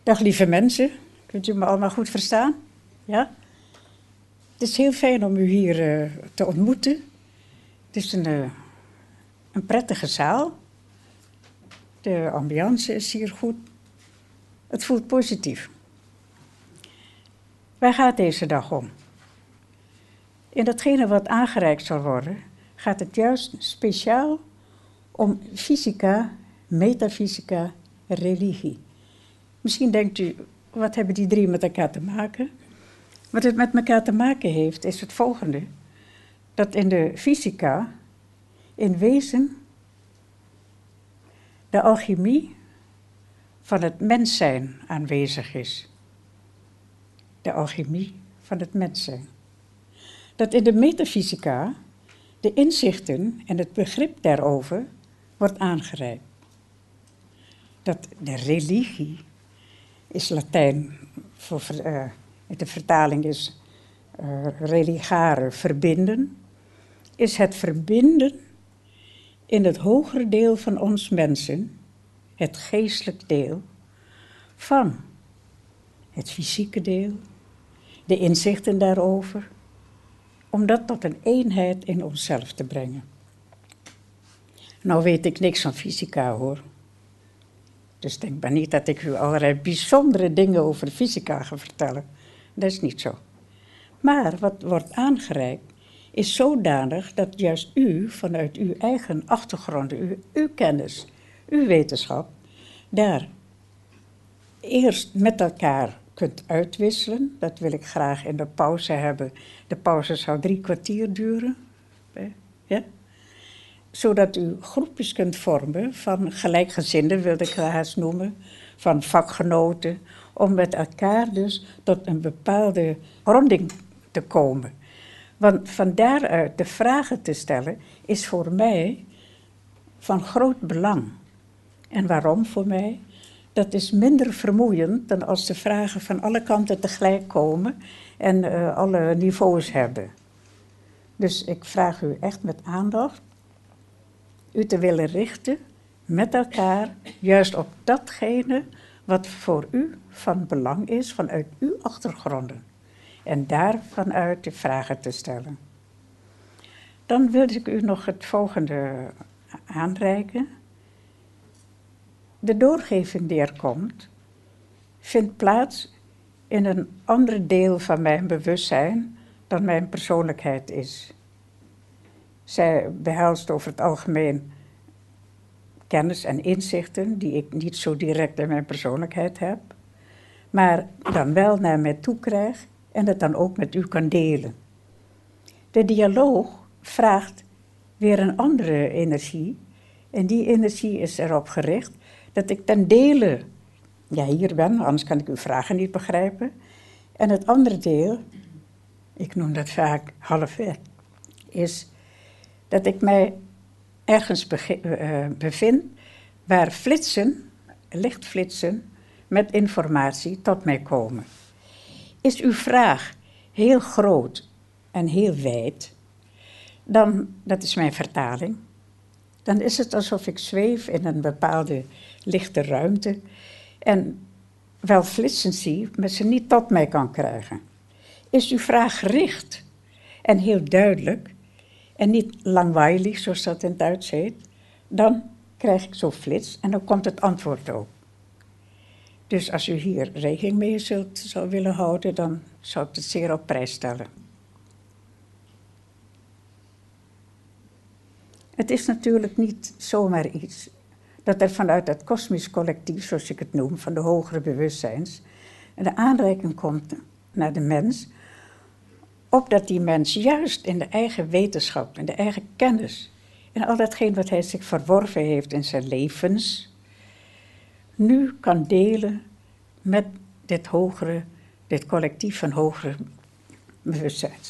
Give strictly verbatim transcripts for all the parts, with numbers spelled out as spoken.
Dag lieve mensen, kunt u me allemaal goed verstaan? Ja? Het is heel fijn om u hier uh, te ontmoeten. Het is een, uh, een prettige zaal. De ambiance is hier goed. Het voelt positief. Waar gaat deze dag om? In datgene wat aangereikt zal worden, gaat het juist speciaal om fysica, metafysica en religie. Misschien denkt u, wat hebben die drie met elkaar te maken? Wat het met elkaar te maken heeft, is het volgende. Dat in de fysica, in wezen, de alchemie van het mens zijn aanwezig is. De alchemie van het mens zijn. Dat in de metafysica de inzichten en het begrip daarover wordt aangereikt. Dat de religie is Latijn, voor, uh, de vertaling is uh, religare, verbinden, is het verbinden in het hogere deel van ons mensen, het geestelijk deel, van het fysieke deel, de inzichten daarover, om dat tot een eenheid in onszelf te brengen. Nou weet ik niks van fysica hoor. Dus denk maar niet dat ik u allerlei bijzondere dingen over fysica ga vertellen. Dat is niet zo. Maar wat wordt aangereikt is zodanig dat juist u vanuit uw eigen achtergronden, uw, uw kennis, uw wetenschap, daar eerst met elkaar kunt uitwisselen. Dat wil ik graag in de pauze hebben. De pauze zou drie kwartier duren. Ja? Zodat u groepjes kunt vormen van gelijkgezinden, wilde ik graag noemen, van vakgenoten, om met elkaar dus tot een bepaalde ronding te komen. Want van daaruit de vragen te stellen is voor mij van groot belang. En waarom voor mij? Dat is minder vermoeiend dan als de vragen van alle kanten tegelijk komen en uh, alle niveaus hebben. Dus ik vraag u echt met aandacht u te willen richten met elkaar juist op datgene wat voor u van belang is vanuit uw achtergronden. En daar vanuit de vragen te stellen. Dan wil ik u nog het volgende aanreiken. De doorgeving die er komt, vindt plaats in een ander deel van mijn bewustzijn dan mijn persoonlijkheid is. Zij behelst over het algemeen kennis en inzichten die ik niet zo direct in mijn persoonlijkheid heb, maar dan wel naar mij toe krijg en het dan ook met u kan delen. De dialoog vraagt weer een andere energie en die energie is erop gericht dat ik ten dele ja, hier ben, anders kan ik uw vragen niet begrijpen. En het andere deel, ik noem dat vaak halfweg, is dat ik mij ergens bevind waar flitsen, lichtflitsen met informatie tot mij komen. Is uw vraag heel groot en heel wijd, dan, dat is mijn vertaling, dan is het alsof ik zweef in een bepaalde lichte ruimte en wel flitsen zie, maar ze niet tot mij kan krijgen. Is uw vraag gericht en heel duidelijk en niet langweilig, zoals dat in het Duits heet, dan krijg ik zo'n flits en dan komt het antwoord ook. Dus als u hier rekening mee zult, zou willen houden, dan zou ik het zeer op prijs stellen. Het is natuurlijk niet zomaar iets dat er vanuit het kosmisch collectief, zoals ik het noem, van de hogere bewustzijns, een aanreiking komt naar de mens, opdat die mens juist in de eigen wetenschap, in de eigen kennis, en al datgene wat hij zich verworven heeft in zijn levens, nu kan delen met dit hogere, dit collectief van hogere bewustzijns.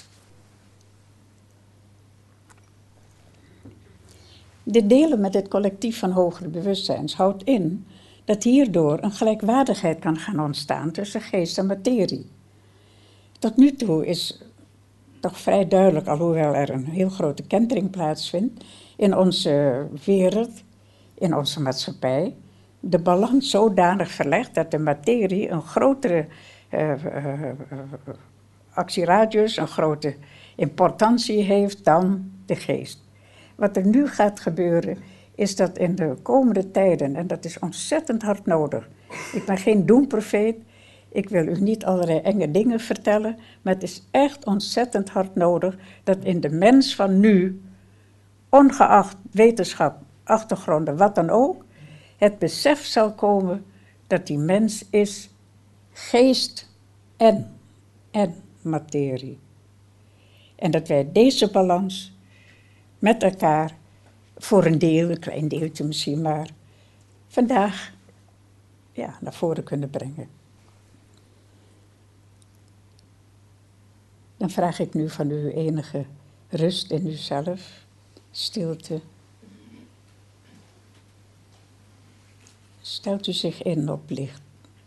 Dit delen met dit collectief van hogere bewustzijns houdt in dat hierdoor een gelijkwaardigheid kan gaan ontstaan tussen geest en materie. Tot nu toe is toch vrij duidelijk, alhoewel er een heel grote kentering plaatsvindt in onze wereld, in onze maatschappij, de balans zodanig verlegt dat de materie een grotere uh, uh, uh, actieradius, een grote importantie heeft dan de geest. Wat er nu gaat gebeuren, is dat in de komende tijden, en dat is ontzettend hard nodig. Ik ben geen doemprofeet, ik wil u niet allerlei enge dingen vertellen, maar het is echt ontzettend hard nodig dat in de mens van nu, ongeacht wetenschap, achtergronden, wat dan ook, het besef zal komen dat die mens is geest en, en materie. En dat wij deze balans met elkaar voor een deel, een klein deeltje misschien maar, vandaag ja, naar voren kunnen brengen. Dan vraag ik nu van u enige rust in uzelf, stilte. Stelt u zich in op licht.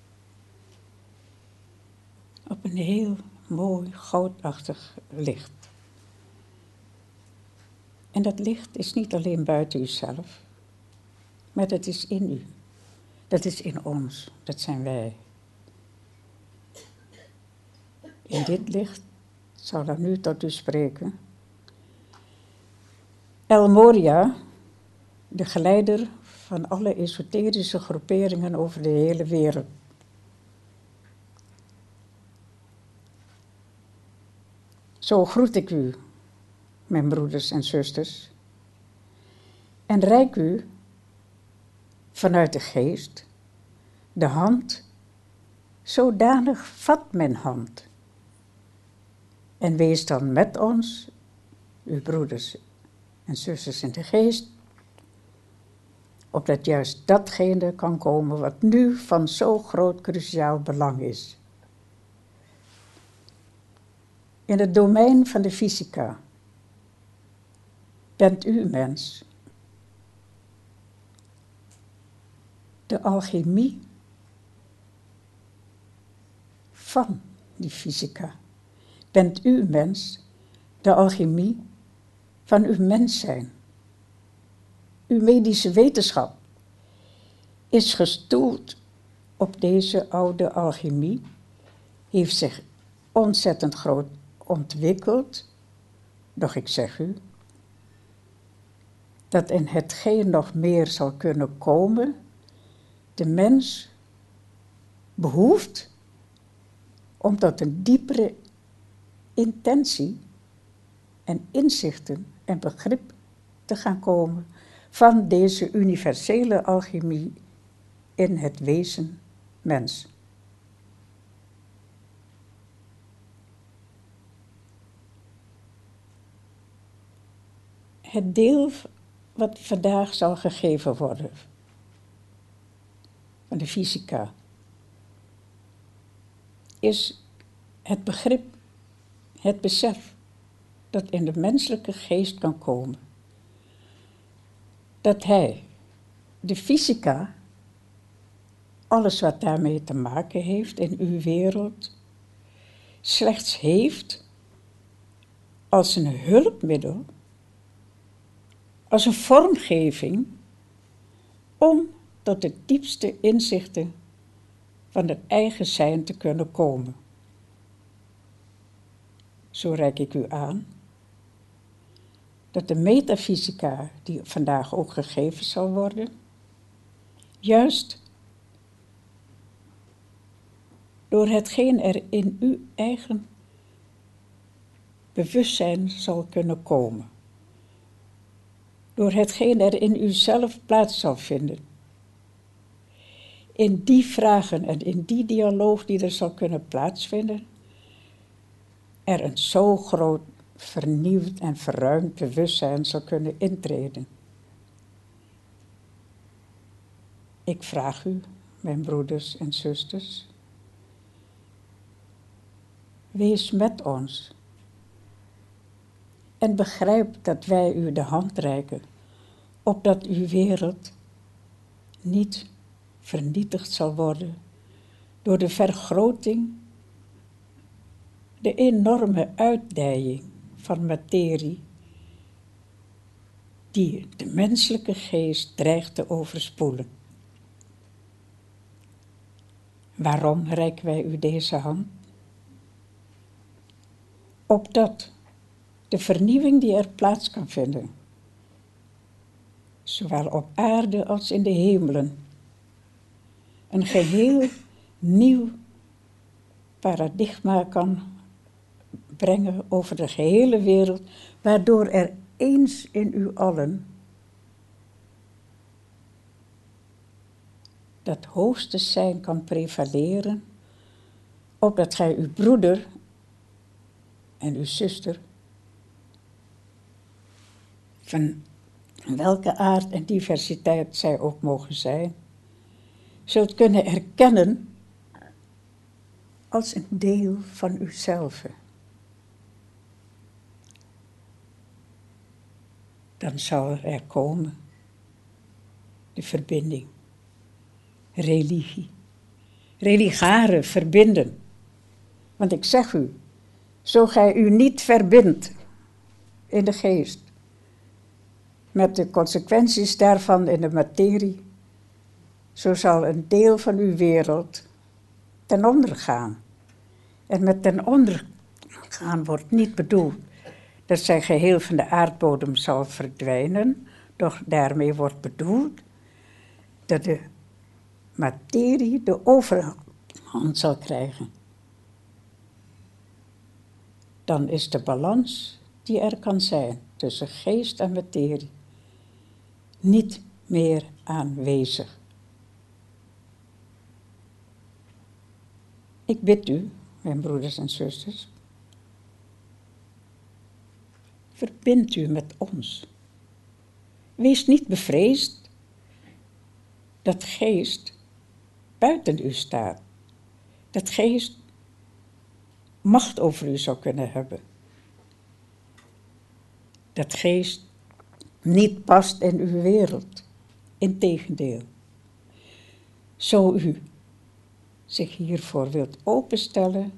Op een heel mooi, goudachtig licht. En dat licht is niet alleen buiten uzelf, maar dat is in u. Dat is in ons, dat zijn wij. In dit licht zal er nu tot u spreken El Morya, de geleider van alle esoterische groeperingen over de hele wereld. Zo groet ik u, mijn broeders en zusters, en reik u vanuit de geest de hand, zodanig vat mijn hand. En wees dan met ons, uw broeders en zusters in de geest, opdat juist datgene kan komen wat nu van zo groot cruciaal belang is. In het domein van de fysica bent u, mens, de alchemie van die fysica. Bent u, mens, de alchemie van uw mens zijn. Uw medische wetenschap is gestoeld op deze oude alchemie, heeft zich ontzettend groot ontwikkeld, doch ik zeg u, dat in hetgeen nog meer zal kunnen komen, de mens behoeft om tot een diepere intentie en inzichten en begrip te gaan komen van deze universele alchemie in het wezen mens. Het deel wat vandaag zal gegeven worden van de fysica is het begrip, het besef dat in de menselijke geest kan komen. Dat hij, de fysica, alles wat daarmee te maken heeft in uw wereld, slechts heeft als een hulpmiddel, als een vormgeving, om tot de diepste inzichten van het eigen zijn te kunnen komen. Zo reik ik u aan dat de metafysica, die vandaag ook gegeven zal worden, juist door hetgeen er in uw eigen bewustzijn zal kunnen komen, door hetgeen er in uzelf plaats zal vinden, in die vragen en in die dialoog die er zal kunnen plaatsvinden, er een zo groot vernieuwd en verruimd bewustzijn zal kunnen intreden. Ik vraag u, mijn broeders en zusters, wees met ons en begrijp dat wij u de hand reiken, opdat uw wereld niet vernietigd zal worden door de vergroting, de enorme uitdijing van materie die de menselijke geest dreigt te overspoelen. Waarom reiken wij u deze hand? Opdat de vernieuwing die er plaats kan vinden, zowel op aarde als in de hemelen, een geheel nieuw paradigma kan brengen over de gehele wereld, waardoor er eens in u allen dat hoogste zijn kan prevaleren, opdat gij uw broeder en uw zuster, van welke aard en diversiteit zij ook mogen zijn, zult kunnen erkennen als een deel van uzelf. Dan zal er komen de verbinding, religie, religare verbinden. Want ik zeg u, zo gij u niet verbindt in de geest, met de consequenties daarvan in de materie, zo zal een deel van uw wereld ten onder gaan. En met ten onder gaan wordt niet bedoeld dat zij geheel van de aardbodem zal verdwijnen, doch daarmee wordt bedoeld dat de materie de overhand zal krijgen. Dan is de balans die er kan zijn tussen geest en materie niet meer aanwezig. Ik bid u, mijn broeders en zusters, verbind u met ons. Wees niet bevreesd dat geest buiten u staat. Dat geest macht over u zou kunnen hebben. Dat geest niet past in uw wereld. Integendeel. Zo u zich hiervoor wilt openstellen,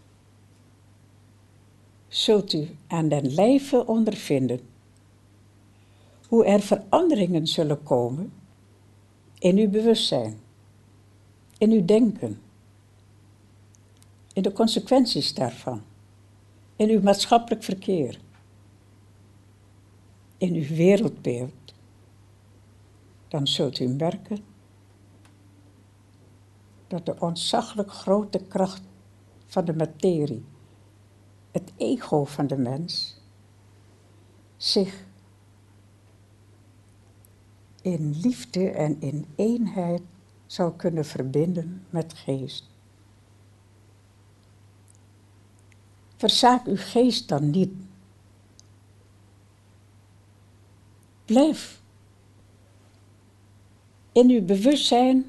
zult u aan den lijve ondervinden hoe er veranderingen zullen komen in uw bewustzijn, in uw denken, in de consequenties daarvan, in uw maatschappelijk verkeer, in uw wereldbeeld. Dan zult u merken dat de ontzaglijk grote kracht van de materie, het ego van de mens, zich in liefde en in eenheid zal kunnen verbinden met geest. Verzaak uw geest dan niet. Blijf in uw bewustzijn,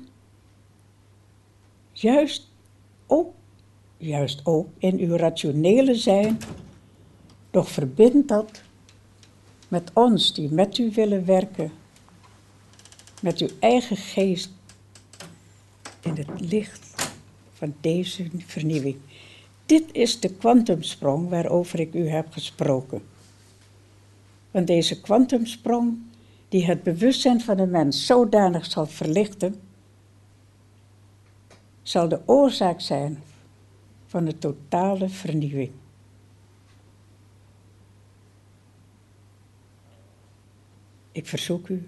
juist ook, juist ook in uw rationele zijn, doch verbind dat met ons die met u willen werken, met uw eigen geest in het licht van deze vernieuwing. Dit is de kwantumsprong waarover ik u heb gesproken. Want deze kwantumsprong, die het bewustzijn van de mens zodanig zal verlichten, zal de oorzaak zijn van de totale vernieuwing. Ik verzoek u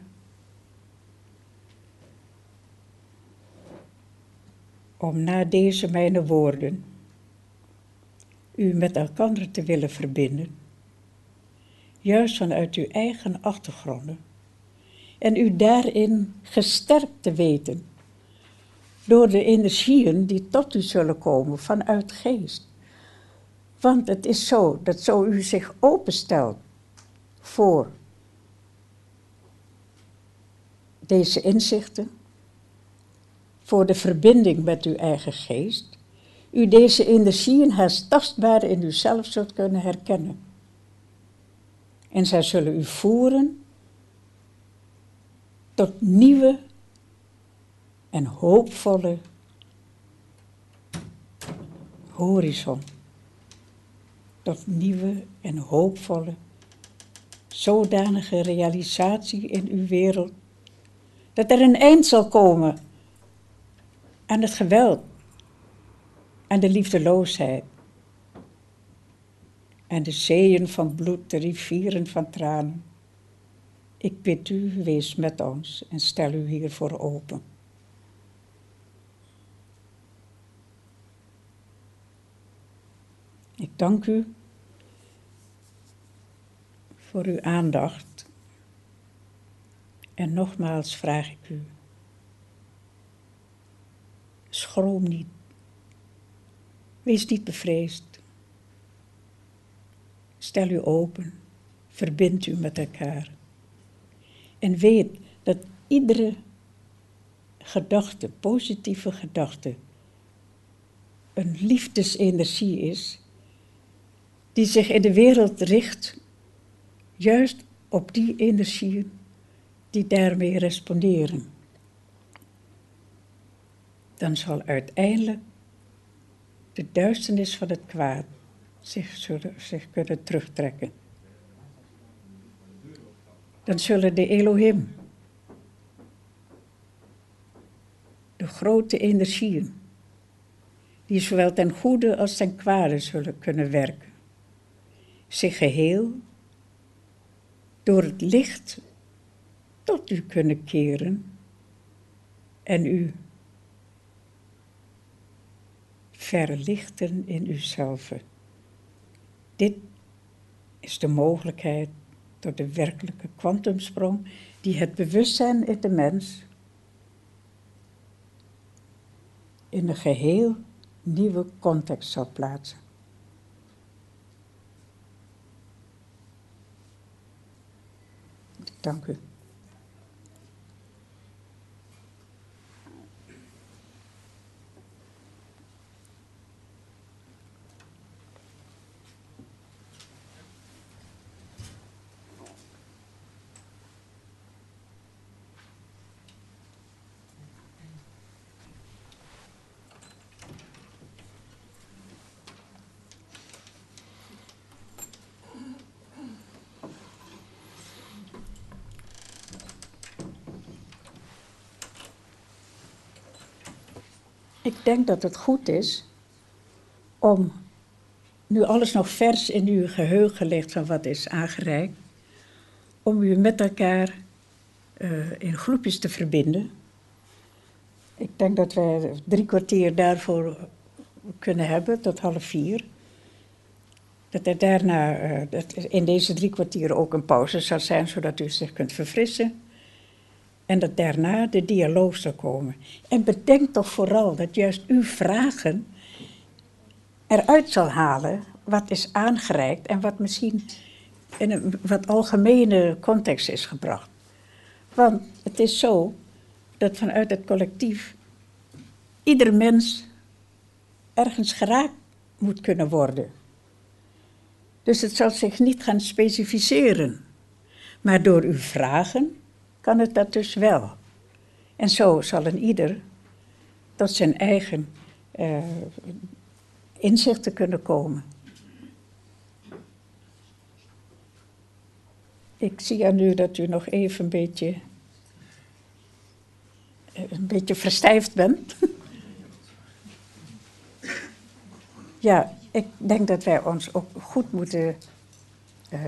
om na deze mijn woorden u met elkaar te willen verbinden, juist vanuit uw eigen achtergronden, en u daarin gesterkt te weten door de energieën die tot u zullen komen vanuit geest. Want het is zo dat zo u zich openstelt voor deze inzichten, voor de verbinding met uw eigen geest, u deze energieën haast tastbaar in uzelf zult kunnen herkennen. En zij zullen u voeren tot nieuwe en hoopvolle horizon. Tot nieuwe en hoopvolle, zodanige realisatie in uw wereld, dat er een eind zal komen aan het geweld en de liefdeloosheid. En de zeeën van bloed, de rivieren van tranen. Ik bid u, wees met ons en stel u hiervoor open. Ik dank u voor uw aandacht. En nogmaals vraag ik u, schroom niet. Wees niet bevreesd. Stel u open, verbind u met elkaar. En weet dat iedere gedachte, positieve gedachte, een liefdesenergie is die zich in de wereld richt, juist op die energieën die daarmee responderen. Dan zal uiteindelijk de duisternis van het kwaad zich, zullen, zich kunnen terugtrekken. Dan zullen de Elohim, de grote energieën, die zowel ten goede als ten kwade zullen kunnen werken, zich geheel door het licht tot u kunnen keren en u verlichten in uzelf. Dit is de mogelijkheid tot de werkelijke kwantumsprong die het bewustzijn in de mens in een geheel nieuwe context zal plaatsen. Dank u. Ik denk dat het goed is om, nu alles nog vers in uw geheugen ligt van wat is aangereikt, om u met elkaar uh, in groepjes te verbinden. Ik denk dat wij drie kwartier daarvoor kunnen hebben, tot half vier. Dat er daarna, uh, dat in deze drie kwartier ook een pauze zal zijn, zodat u zich kunt verfrissen. En dat daarna de dialoog zal komen. En bedenk toch vooral dat juist uw vragen eruit zal halen wat is aangereikt en wat misschien in een wat algemene context is gebracht. Want het is zo dat vanuit het collectief ieder mens ergens geraakt moet kunnen worden. Dus het zal zich niet gaan specificeren. Maar door uw vragen kan het dat dus wel. En zo zal een ieder tot zijn eigen uh, inzichten kunnen komen. Ik zie aan u dat u nog even een beetje, een beetje verstijfd bent. Ja, ik denk dat wij ons ook goed moeten, uh,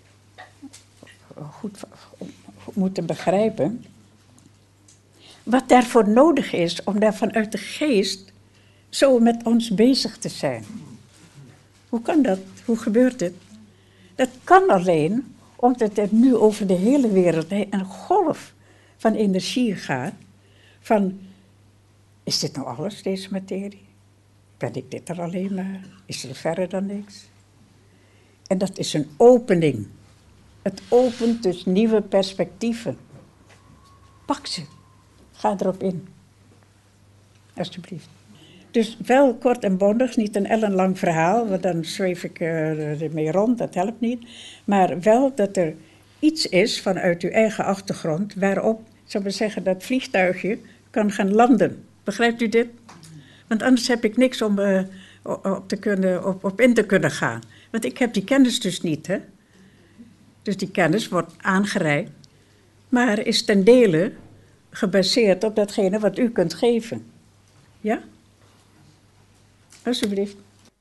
goed, goed moeten begrijpen wat daarvoor nodig is om daar vanuit de geest zo met ons bezig te zijn. Hoe kan dat? Hoe gebeurt het? Dat kan alleen omdat er nu over de hele wereld een golf van energie gaat. Van, is dit nou alles, deze materie? Ben ik dit er alleen maar? Is er verder dan niks? En dat is een opening. Het opent dus nieuwe perspectieven. Pak ze. Ga erop in. Alsjeblieft. Dus wel kort en bondig, niet een ellenlang verhaal, want dan zweef ik uh, ermee rond, dat helpt niet. Maar wel dat er iets is vanuit uw eigen achtergrond waarop, zou ik zeggen, dat vliegtuigje kan gaan landen. Begrijpt u dit? Want anders heb ik niks om uh, op, te kunnen, op, op in te kunnen gaan. Want ik heb die kennis dus niet, hè. Dus die kennis wordt aangereikt, maar is ten dele gebaseerd op datgene wat u kunt geven. Ja? Alsjeblieft.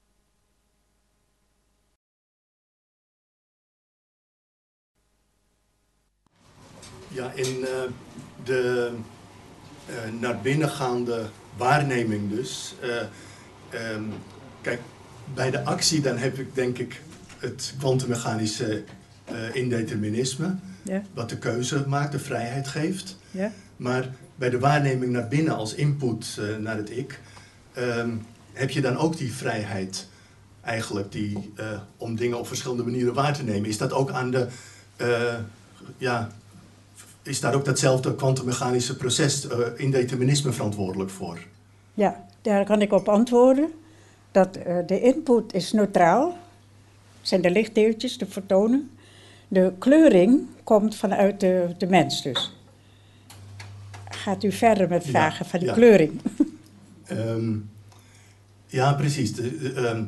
Ja, in uh, de uh, naar binnen gaande waarneming dus. Uh, um, kijk, bij de actie dan heb ik denk ik het kwantummechanische uh, indeterminisme. Ja. Wat de keuze maakt, de vrijheid geeft. Ja. Maar bij de waarneming naar binnen als input uh, naar het ik, um, heb je dan ook die vrijheid eigenlijk die, uh, om dingen op verschillende manieren waar te nemen. Is dat ook aan de, uh, ja, is daar ook datzelfde kwantummechanische proces, uh, indeterminisme, verantwoordelijk voor? Ja, daar kan ik op antwoorden. Dat uh, de input is neutraal, zijn de lichtdeeltjes, de fotonen. De kleuring komt vanuit de, de mens dus. Gaat u verder met vragen ja, van die ja. kleuring? Um, ja, precies. De, de,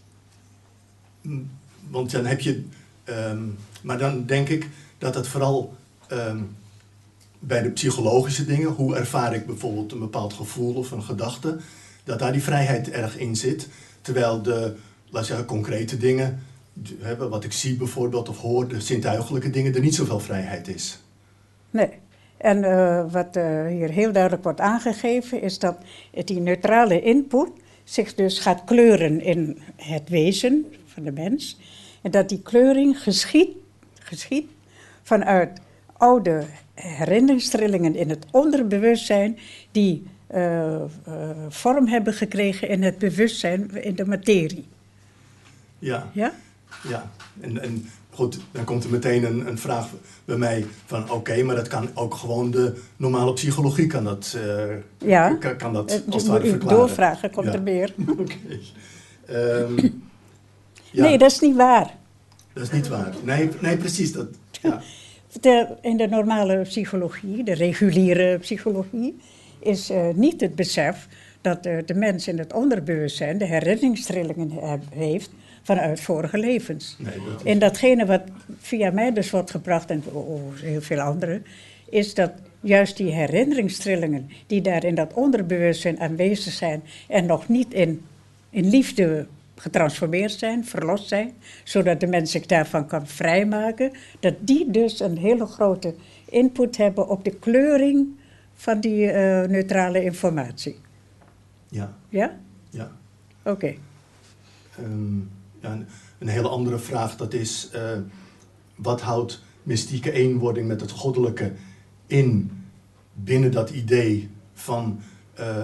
um, want dan heb je... Um, maar dan denk ik dat het vooral um, bij de psychologische dingen... hoe ervaar ik bijvoorbeeld een bepaald gevoel of een gedachte... dat daar die vrijheid erg in zit. Terwijl de, laat zeggen, concrete dingen... wat ik zie bijvoorbeeld of hoor, de zintuigelijke dingen... er niet zoveel vrijheid is. Nee. En uh, wat uh, hier heel duidelijk wordt aangegeven... is dat die neutrale input zich dus gaat kleuren in het wezen van de mens. En dat die kleuring geschiet, geschiet vanuit oude herinneringstrillingen in het onderbewustzijn... die uh, uh, vorm hebben gekregen in het bewustzijn, in de materie. Ja, ja? ja. En, en goed, dan komt er meteen een, een vraag bij mij van... oké, okay, maar dat kan ook gewoon de normale psychologie kan dat, uh, ja. kan, kan dat uh, als het ware verklaren. Doorvragen komt ja. er meer. Oké. Okay. Um, ja. Nee, dat is niet waar. Dat is niet waar. Nee, nee precies. Dat, ja. de, in de normale psychologie, de reguliere psychologie... is uh, niet het besef dat uh, de mens in het onderbewustzijn... de herinneringstrillingen he- heeft vanuit vorige levens. Nee, dat is... En datgene wat via mij dus wordt gebracht, en oh, heel veel anderen... is dat juist die herinneringstrillingen die daar in dat onderbewustzijn aanwezig zijn... en nog niet in, in liefde getransformeerd zijn, verlost zijn... zodat de mens zich daarvan kan vrijmaken... dat die dus een hele grote input hebben op de kleuring van die uh, neutrale informatie. Ja. Ja? Ja. Oké. Okay. Um, ja, een, een hele andere vraag, dat is... Uh, wat houdt mystieke eenwording met het goddelijke in... binnen dat idee van... Uh,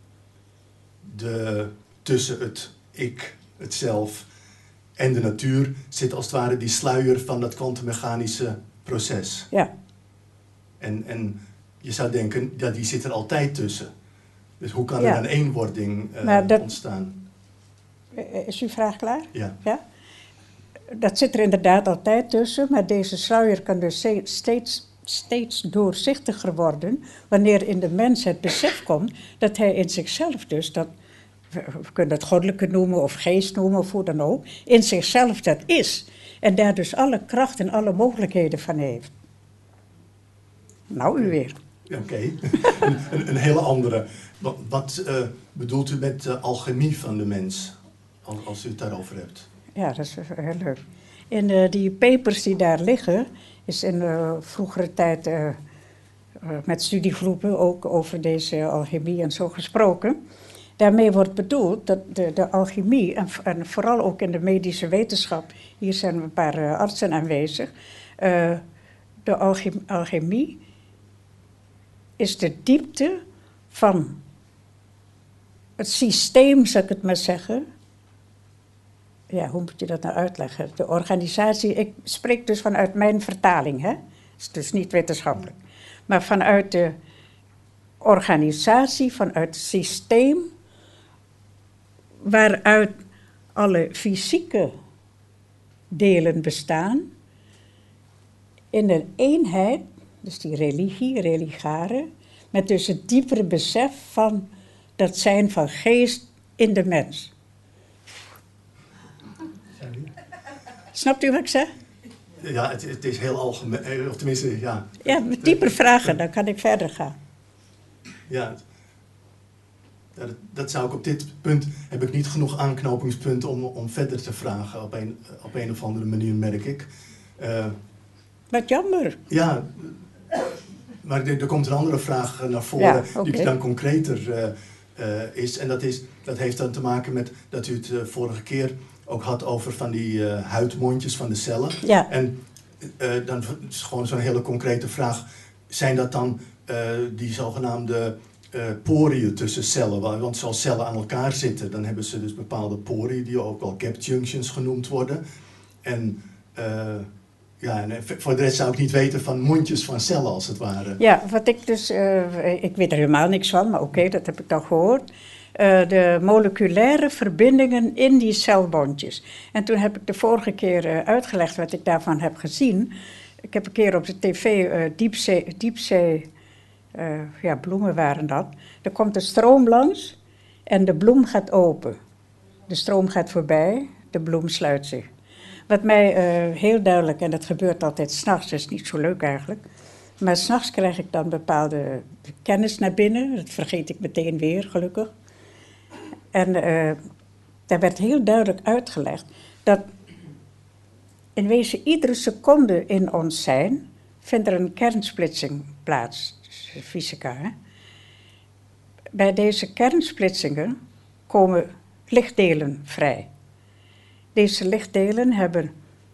de, tussen het ik, het zelf en de natuur... zit als het ware die sluier van dat kwantummechanische proces. Ja. En... en je zou denken, ja, die zit er altijd tussen. Dus hoe kan ja. er een eenwording uh, dat, ontstaan? Is uw vraag klaar? Ja. ja. Dat zit er inderdaad altijd tussen, maar deze sluier kan dus steeds, steeds doorzichtiger worden... wanneer in de mens het besef komt dat hij in zichzelf dus... dat, we kunnen het goddelijke noemen of geest noemen of hoe dan ook... in zichzelf dat is. En daar dus alle kracht en alle mogelijkheden van heeft. Nou, u weer. Oké, okay. een, een, een hele andere. Wat, wat uh, bedoelt u met de alchemie van de mens, als, als u het daarover hebt? Ja, dat is heel leuk. In uh, die papers die daar liggen, is in uh, vroegere tijd uh, uh, met studiegroepen ook over deze alchemie en zo gesproken. Daarmee wordt bedoeld dat de, de alchemie, en, en vooral ook in de medische wetenschap, hier zijn een paar uh, artsen aanwezig, uh, de alchemie, alchemie is de diepte van het systeem, zou ik het maar zeggen. Ja, hoe moet je dat nou uitleggen? De organisatie, ik spreek dus vanuit mijn vertaling, hè? Het is dus niet wetenschappelijk. Maar vanuit de organisatie, vanuit het systeem, waaruit alle fysieke delen bestaan, in een eenheid. Dus die religie, religare, met dus het diepere besef van dat zijn van geest in de mens. Snapt u wat ik zeg? Ja, het, het is heel algemeen, of tenminste, ja. Ja, met dieper vragen, dan kan ik verder gaan. Ja, Ja, dat, dat zou ik op dit punt, heb ik niet genoeg aanknopingspunten om, om verder te vragen op een, op een of andere manier, merk ik. Uh, Wat jammer. Ja, maar er, er komt een andere vraag naar voren, ja, okay. die dan concreter uh, uh, is. En dat, is, dat heeft dan te maken met dat u het uh, vorige keer ook had over van die uh, huidmondjes van de cellen. Ja. En uh, dan is gewoon zo'n hele concrete vraag. Zijn dat dan uh, die zogenaamde uh, poriën tussen cellen? Want zoals cellen aan elkaar zitten, dan hebben ze dus bepaalde poriën die ook wel gap junctions genoemd worden. En... Uh, Ja, en voor de rest zou ik niet weten van mondjes van cellen, als het ware. Ja, wat ik dus... Uh, ik weet er helemaal niks van, maar oké, okay, dat heb ik al gehoord. Uh, de moleculaire verbindingen in die celbondjes. En toen heb ik de vorige keer uh, uitgelegd wat ik daarvan heb gezien. Ik heb een keer op de tv uh, diepzee... diepzee uh, ja, bloemen waren dat. Er komt een stroom langs en de bloem gaat open. De stroom gaat voorbij, de bloem sluit zich. Wat mij uh, heel duidelijk, en dat gebeurt altijd 's nachts, dat is niet zo leuk eigenlijk. Maar 's nachts krijg ik dan bepaalde kennis naar binnen. Dat vergeet ik meteen weer, gelukkig. En uh, daar werd heel duidelijk uitgelegd dat in wezen iedere seconde in ons zijn vindt er een kernsplitsing plaats. Dus fysica, hè? Bij deze kernsplitsingen komen lichtdelen vrij. Deze lichtdelen hebben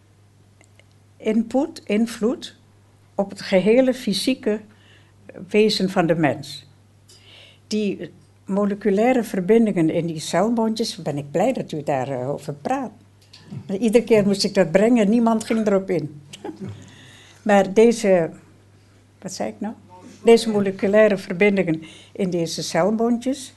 input, invloed op het gehele fysieke wezen van de mens. Die moleculaire verbindingen in die celbondjes, ben ik blij dat u daarover praat. Iedere keer moest ik dat brengen, niemand ging erop in. Maar deze, wat zei ik nou? Deze moleculaire verbindingen in deze celbondjes,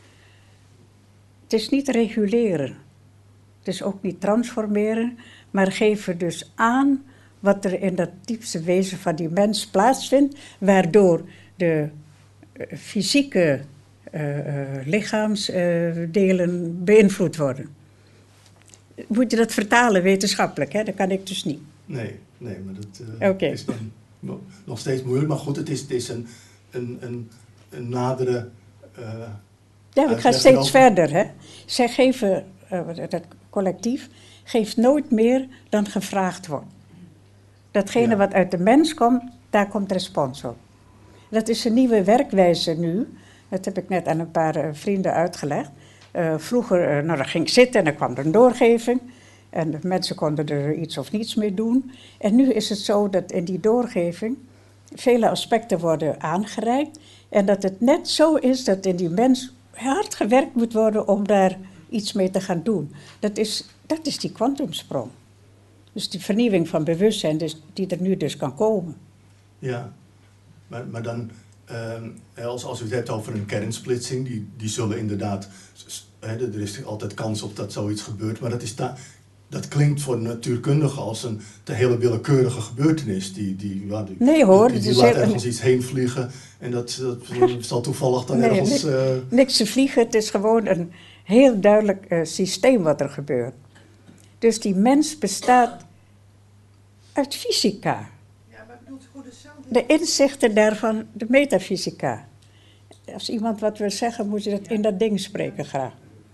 het is niet reguleren. Het is ook niet transformeren, maar geven dus aan wat er in dat diepste wezen van die mens plaatsvindt, waardoor de uh, fysieke uh, uh, lichaamsdelen uh, beïnvloed worden. Moet je dat vertalen wetenschappelijk, hè? Dat kan ik dus niet. Nee, nee, maar dat uh, okay. is dan nog steeds moeilijk. Maar goed, het is, het is een, een, een, een nadere... Uh, ja, ik ga steeds over. verder, hè. Zij geven... Uh, dat collectief geeft nooit meer dan gevraagd wordt. Datgene ja. wat uit de mens komt, daar komt respons op. Dat is een nieuwe werkwijze nu. Dat heb ik net aan een paar uh, vrienden uitgelegd. Uh, vroeger, uh, nou, dan ging ik zitten en dan kwam er een doorgeving. En de mensen konden er iets of niets mee doen. En nu is het zo dat in die doorgeving vele aspecten worden aangereikt. En dat het net zo is dat in die mens hard gewerkt moet worden om daar iets mee te gaan doen. Dat is, dat is die kwantumsprong. Dus die vernieuwing van bewustzijn dus, die er nu dus kan komen. Ja, maar, maar dan, uh, als, als u het hebt over een kernsplitsing, die, die zullen inderdaad, hè, er is altijd kans op dat zoiets gebeurt, maar dat, is da, dat klinkt voor natuurkundigen als een te hele willekeurige gebeurtenis. Die, die, ja, die, nee hoor. Die, die, die laat ergens een... iets heen vliegen en dat, dat zal toevallig dan nee, ergens... Niks, uh... niks te vliegen, het is gewoon een heel duidelijk uh, systeem wat er gebeurt. Dus die mens bestaat uit fysica. Ja, maar bedoelt hoe de cel... De inzichten daarvan, de metafysica. Als iemand wat wil zeggen, moet je dat in dat ding spreken graag.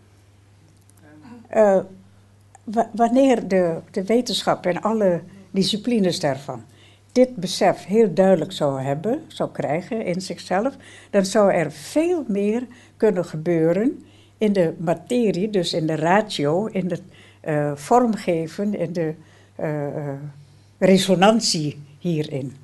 Uh, w- wanneer de, de wetenschap en alle disciplines daarvan dit besef heel duidelijk zou hebben, zou krijgen in zichzelf, dan zou er veel meer kunnen gebeuren in de materie, dus in de ratio, in het uh, vormgeven, in de uh, uh, resonantie hierin.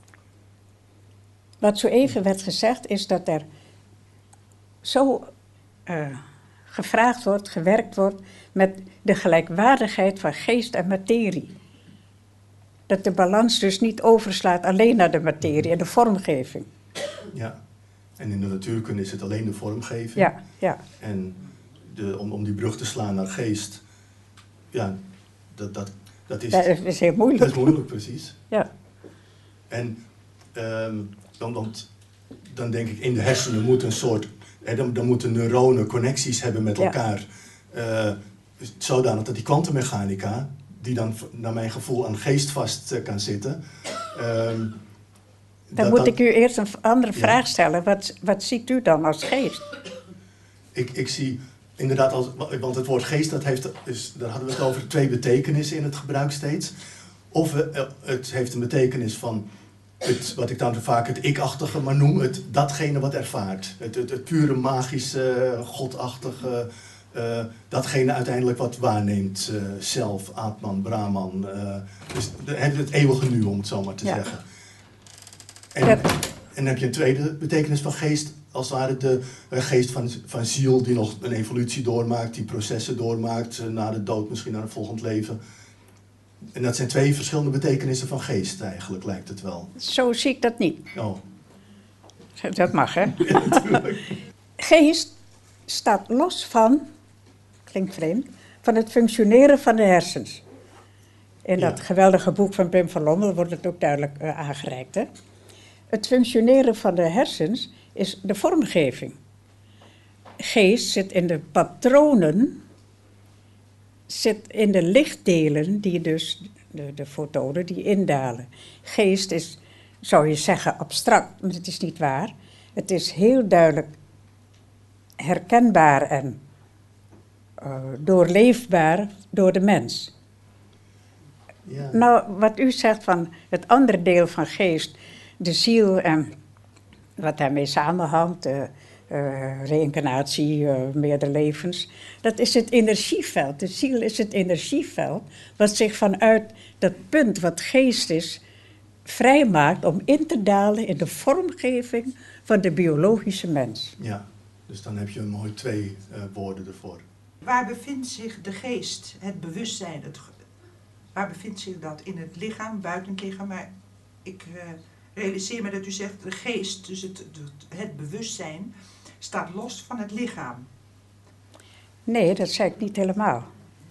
Wat zo even werd gezegd is dat er zo uh, gevraagd wordt, gewerkt wordt met de gelijkwaardigheid van geest en materie. Dat de balans dus niet overslaat alleen naar de materie en de vormgeving. Ja, en in de natuurkunde is het alleen de vormgeving. Ja, ja. En de, om, om die brug te slaan naar geest, ja, dat, dat, dat, is, dat is heel moeilijk. Dat is moeilijk, precies. Ja. En um, dan, dan, dan denk ik, in de hersenen moet een soort, hè, dan, dan moeten neuronen connecties hebben met elkaar. Ja. Uh, zodanig dat die kwantummechanica, die dan naar mijn gevoel aan geest vast uh, kan zitten. Um, dan dat, moet dat, ik u eerst een andere vraag ja. stellen. Wat, wat ziet u dan als geest? ik, ik zie inderdaad, als, want het woord geest, dat heeft, dus, daar hadden we het over twee betekenissen in het gebruik steeds. Of uh, het heeft een betekenis van het, wat ik dan vaak het ik-achtige maar noem, het datgene wat ervaart. Het, het, het pure magische, godachtige, uh, datgene uiteindelijk wat waarneemt, uh, zelf, Atman, Brahman. Uh, dus de, het eeuwige nu, om het zo maar te ja. zeggen. En, en dan heb je een tweede betekenis van geest, als het ware de uh, geest van, van ziel die nog een evolutie doormaakt, die processen doormaakt, uh, na de dood misschien naar een volgend leven. En dat zijn twee verschillende betekenissen van geest eigenlijk, lijkt het wel. Zo zie ik dat niet. Oh. Dat mag, hè? Ja, natuurlijk. Geest staat los van, klinkt vreemd, van het functioneren van de hersens. In dat ja. geweldige boek van Pim van Lommel wordt het ook duidelijk uh, aangereikt, hè? Het functioneren van de hersens is de vormgeving. Geest zit in de patronen, zit in de lichtdelen, die dus, de, de fotonen, die indalen. Geest is, zou je zeggen, abstract, maar het is niet waar. Het is heel duidelijk herkenbaar en uh, doorleefbaar door de mens. Ja. Nou, wat u zegt van het andere deel van geest, de ziel en wat daarmee samenhangt, uh, uh, reïncarnatie, uh, meerdere levens, dat is het energieveld. De ziel is het energieveld wat zich vanuit dat punt wat geest is, vrijmaakt om in te dalen in de vormgeving van de biologische mens. Ja, dus dan heb je een mooi twee uh, woorden ervoor. Waar bevindt zich de geest, het bewustzijn? Het, waar bevindt zich dat? In het lichaam, buiten het lichaam? Maar ik uh, realiseer me dat u zegt, de geest, dus het, het, het bewustzijn, staat los van het lichaam. Nee, dat zei ik niet helemaal.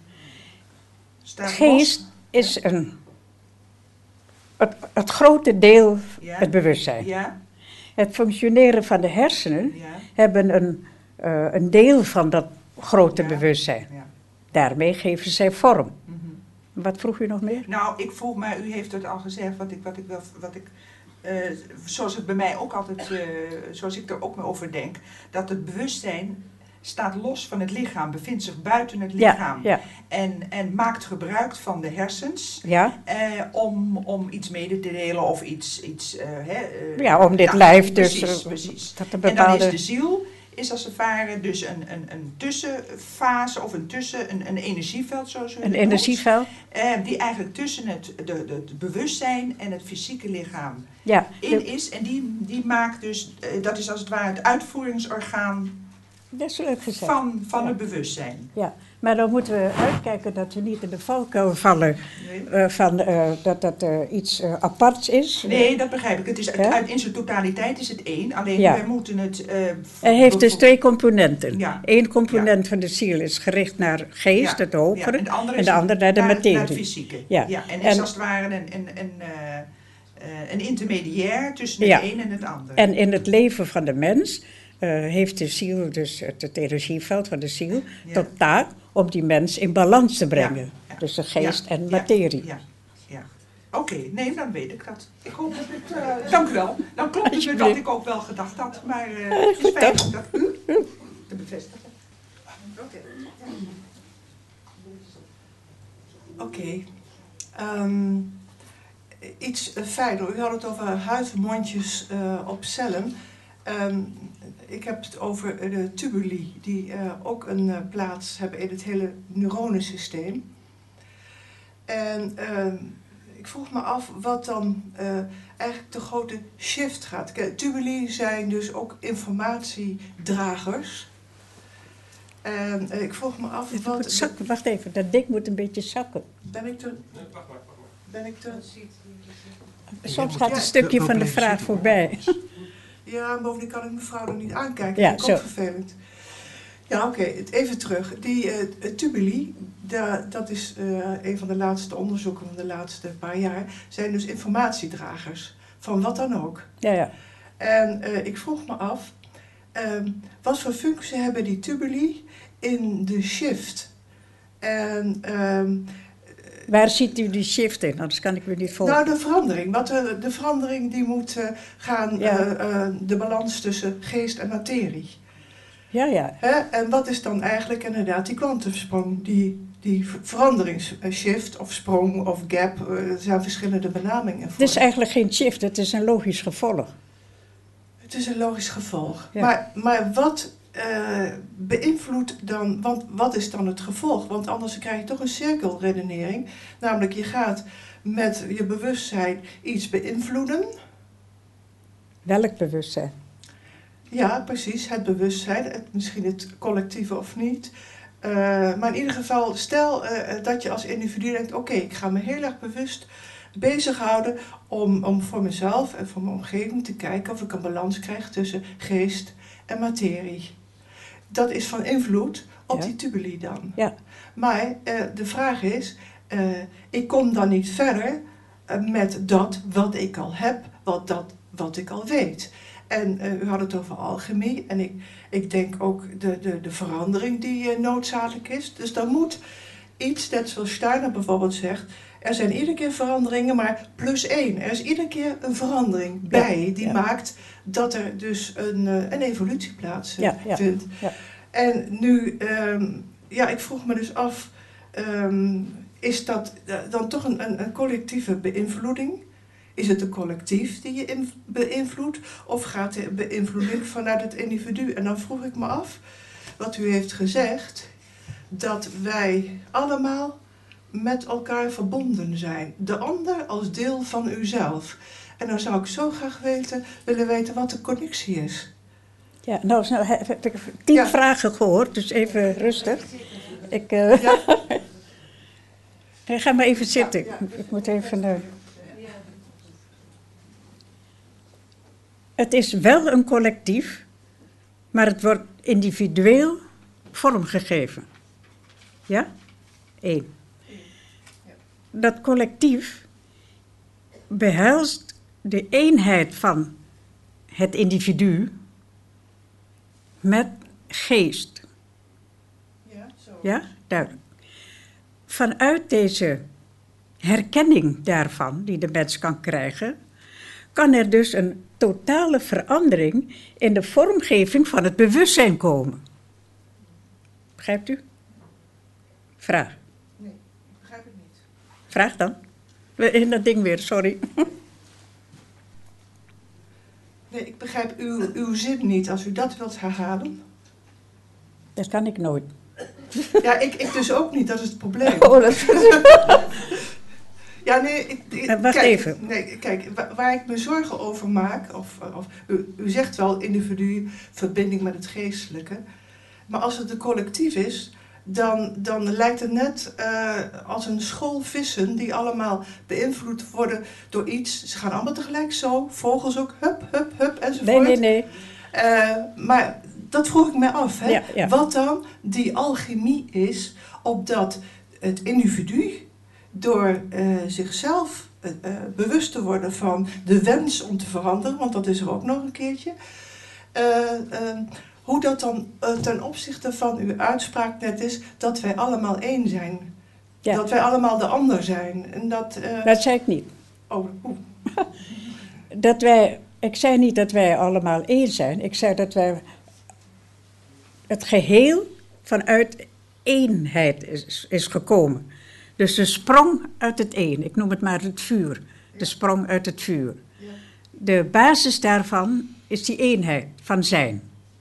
Staat geest los? is een, het, het grote deel, ja. het bewustzijn. Ja. Het functioneren van de hersenen ja. hebben een, uh, een deel van dat grote ja. bewustzijn. Ja. Daarmee geven zij vorm. Mm-hmm. Wat vroeg u nog meer? Nou, ik vroeg maar, u heeft het al gezegd, wat ik, wat ik wel, wat ik, uh, zoals het bij mij ook altijd, uh, zoals ik er ook mee over denk, dat het bewustzijn staat los van het lichaam, bevindt zich buiten het lichaam. Ja, ja. En, en maakt gebruik van de hersens ja. uh, om, om iets mede te delen of iets... iets uh, hè, uh, ja, om dit ja, lijf precies, dus... Precies. Dat een bepaalde... En dan is de ziel, is als het ware dus een, een, een tussenfase of een, tussen, een, een energieveld, zoals u het Een noemt, energieveld? Uh, die eigenlijk tussen het de, de, het bewustzijn en het fysieke lichaam ja, in de... is. En die, die maakt dus, uh, dat is als het ware het uitvoeringsorgaan... Dat is leuk gezegd. Van, van ja. het bewustzijn. Ja, maar dan moeten we uitkijken dat we niet in de valkuil vallen nee. uh, van uh, dat dat uh, iets uh, aparts is. Nee, dat begrijp ik. Het is, ja? uit, in zijn totaliteit is het één, alleen ja. wij moeten het... Uh, Hij heeft dus twee componenten. Ja. Eén component ja. van de ziel is gericht naar geest, ja. het hogere, ja. en de andere, en de andere naar de naar, materie. Naar het fysieke. Ja. Ja. En en, is als het ware een, een, een, uh, uh, een intermediair tussen het ja. een en het ander. En in het leven van de mens... Uh, heeft de ziel, dus het, het energieveld van de ziel, ja. tot taak om die mens in balans te brengen. Ja. Ja. Dus de geest ja. en materie. Ja, ja. ja. Oké, okay, nee, dan weet ik dat. Ik hoop dat het, uh, dank u wel. Dan klopt het me dat ik ook wel gedacht had, maar uh, het is fijn dat u te bevestigen. Oké. Oké. Okay. Um, iets uh, verder. U had het over huidmondjes uh, op cellen. Um, ik heb het over de tubuli, die uh, ook een uh, plaats hebben in het hele neuronensysteem. En uh, ik vroeg me af wat dan uh, eigenlijk de grote shift gaat. Kijk, tubuli zijn dus ook informatiedragers. En uh, ik vroeg me af het wat... Moet zakken. Wacht even, dat ding moet een beetje zakken. Ben ik te... Ben ik te... Soms gaat een stukje van de vraag voorbij. Ja, bovendien kan ik mevrouw nog niet aankijken. Ja, dat is zo. ook vervelend. Ja, oké. Okay, even terug. Die uh, tubuli, da, dat is uh, een van de laatste onderzoeken van de laatste paar jaar, zijn dus informatiedragers. Van wat dan ook. Ja, ja. En uh, ik vroeg me af, um, wat voor functie hebben die tubuli in de shift? En... Um, Waar ziet u die shift in? Anders kan ik u niet volgen. Nou, de verandering. Wat de, de verandering die moet uh, gaan, ja. uh, uh, de balans tussen geest en materie. Ja, ja. Hè? En wat is dan eigenlijk inderdaad die kwantumsprong, die, die veranderingsshift of sprong of gap, er zijn verschillende benamingen voor. Het is eigenlijk geen shift, het is een logisch gevolg. Het is een logisch gevolg. Ja. Maar, maar wat uh, beïnvloedt dan, want wat is dan het gevolg? Want anders krijg je toch een cirkelredenering. Namelijk, je gaat met je bewustzijn iets beïnvloeden. Welk bewustzijn? Ja, precies, het bewustzijn, het, misschien het collectieve of niet. Uh, maar in ieder geval, stel uh, dat je als individu denkt, oké, okay, ik ga me heel erg bewust bezighouden om, om voor mezelf en voor mijn omgeving te kijken of ik een balans krijg tussen geest en materie. Dat is van invloed op ja. die tubuli dan. Ja. Maar uh, de vraag is, uh, ik kom dan niet verder uh, met dat wat ik al heb, wat, dat, wat ik al weet. En uh, u had het over alchemie en ik, ik denk ook de, de, de verandering die uh, noodzakelijk is. Dus dan moet iets, net zoals Steiner bijvoorbeeld zegt, er zijn iedere keer veranderingen, maar plus één. Er is iedere keer een verandering ja, bij die ja. maakt dat er dus een, een evolutie plaatsvindt. Ja, ja, ja. En nu, um, ja, ik vroeg me dus af, um, is dat uh, dan toch een, een, een collectieve beïnvloeding? Is het een collectief die je in, beïnvloedt of gaat de beïnvloeding vanuit het individu? En dan vroeg ik me af, wat u heeft gezegd, dat wij allemaal met elkaar verbonden zijn. De ander als deel van uzelf. En dan zou ik zo graag weten, willen weten wat de connectie is. Ja, nou, nou heb ik tien ja. vragen gehoord, dus even rustig. Ik uh, ja. ga maar even zitten. Ja, ja. Ik moet even... Uh... Het is wel een collectief, maar het wordt individueel vormgegeven. Ja? Eén. Dat collectief behelst de eenheid van het individu met geest. Ja, zo. Ja, duidelijk. Vanuit deze herkenning daarvan, die de mens kan krijgen, kan er dus een totale verandering in de vormgeving van het bewustzijn komen. Begrijpt u? Vraag. Nee, ik begrijp het niet. Vraag dan. In dat ding weer, sorry. Nee, ik begrijp uw, uw zin niet. Als u dat wilt herhalen. Dat kan ik nooit. Ja, ik, ik dus ook niet. Dat is het probleem. Oh, dat is... Ja, nee, ik, ik, uh, wacht kijk, even. Nee, kijk, waar, waar ik me zorgen over maak, of, of u, u zegt wel individu, verbinding met het geestelijke, maar als het een collectief is, dan, dan lijkt het net uh, als een school vissen die allemaal beïnvloed worden door iets. Ze gaan allemaal tegelijk zo, vogels ook, hup, hup, hup, enzovoort. Nee, nee, nee. Uh, maar dat vroeg ik mij af, hè? Ja, ja. Wat dan die alchemie is, opdat het individu door uh, zichzelf uh, uh, bewust te worden van de wens om te veranderen, want dat is er ook nog een keertje, uh, uh, hoe dat dan uh, ten opzichte van uw uitspraak net is, dat wij allemaal één zijn. Ja. Dat wij allemaal de ander zijn. En dat, uh... dat zei ik niet. Oh, oeh. dat wij, ik zei niet dat wij allemaal één zijn. Ik zei dat wij het geheel vanuit eenheid is, is gekomen. Dus de sprong uit het een, ik noem het maar het vuur. De sprong uit het vuur. De basis daarvan is die eenheid van zijn.